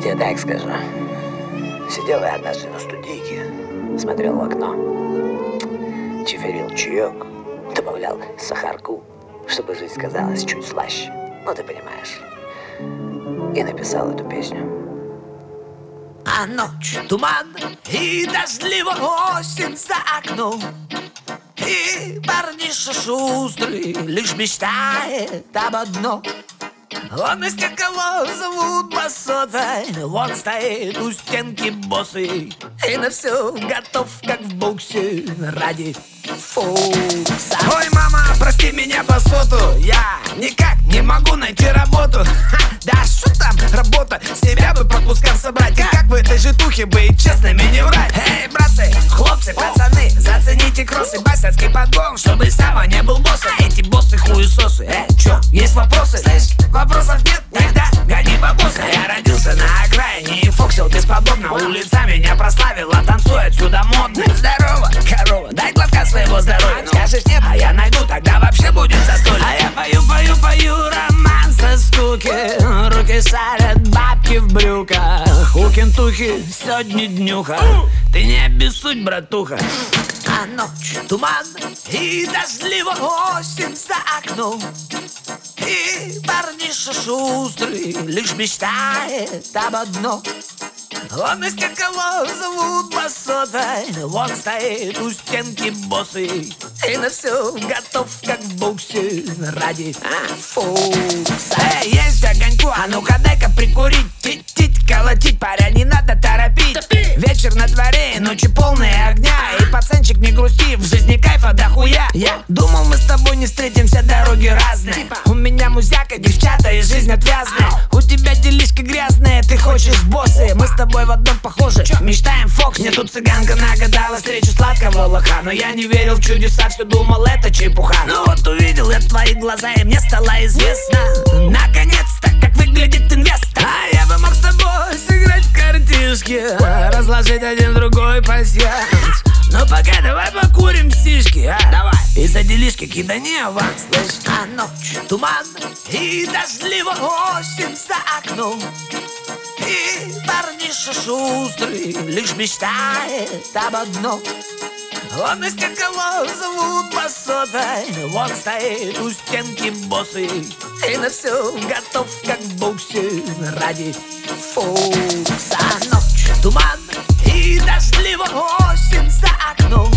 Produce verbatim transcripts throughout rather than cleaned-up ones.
тебе так скажу. Сидел я однажды на студийке, смотрел в окно, чиферил чаек, добавлял сахарку, чтобы жизнь казалась чуть слаще. Ну, ты понимаешь. И написал эту песню. А ночь туман и дождливо осень за окном, и парниша шустрый лишь мечтает об одном. Он из тех, кого зовут басотой. Он стоит у стенки босый и на все готов, как в боксе, ради фокуса. Ой, мама, прости меня басоту, я никак не могу найти работу. Ха, да что там работа, себя бы по кускам собрать. И как в этой житухе быть честными не врать. Эй, братцы, хлопцы, пацаны, зацените кроссы, басяцкий подгон, чтобы сама не был боссом. А эти боссы хуесосы, э, чё, есть вопросы? Слышь, вопросов нет, тогда гони бабосы. Я родился на окраине и фоксил бесподобно. Улица меня прославила, танцуй отсюда модно. Здорово, корова, дай глотка своего здоровья. Скажешь нет, а я найду, тогда вообще будет застолье. А я пою, пою, пою роман со скуки. Руки шарят, бабки в брюках. У кентухи сегодня днюха. Ты не обессудь, братуха. А ночь туман и дождливо осень за окном, и парниша шустрый лишь мечтает об одном. Он из тех, кого зовут басотой. Он стоит у стенки босый и на все готов, как в боксе, ради фокуса. Эй, есть огоньку, а ну-ка дай-ка прикурить. Тить-тить, колотить, паря, не надо торопить. Вечер на дворе, ночи полные огня. И пацанчик, не грусти, в жизни кайфа дохуя. Я думал, мы с тобой не встретимся, дороги разные. У меня музяка, девчата и жизнь отвязная. У тебя делишки грязные, ты хочешь боссы. Мы с тобой в одном похожи, мечтаем Фокс. Мне тут цыганка нагадала встречу сладкого лоха, но я не верил в чудеса, все думал, это чепуха. Ну вот увидел я твои глаза, и мне стало известно наконец-то, как выглядит инвестор. А я бы мог с тобой сыграть в картишки, разложить один другой пасьянс. Но пока давай покурим сишки, а? Давай. И за делишки кидани аванс, слышь. А ночь туман и дождливо осень за окном, и парниша шустрый лишь мечтает об одном. Он из тех, кого зовут басотой. Он стоит у стенки босый и на все готов, как в боксе, ради фокуса. А ночь туман и дождливо осень за окном,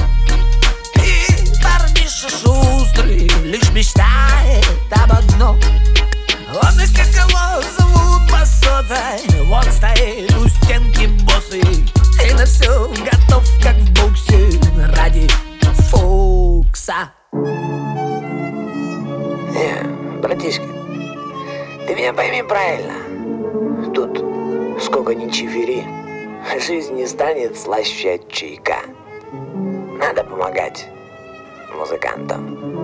и парниша шустрый лишь мечтает об одном. Он из тех, кого зовут басотой. Он стоит у стенки босый и на все готов, как в боксе, ради фокуса. Не, братишка, ты меня пойми правильно. Тут сколько ни чифери, жизнь не станет слаще от чайка. Надо помогать музыкантам.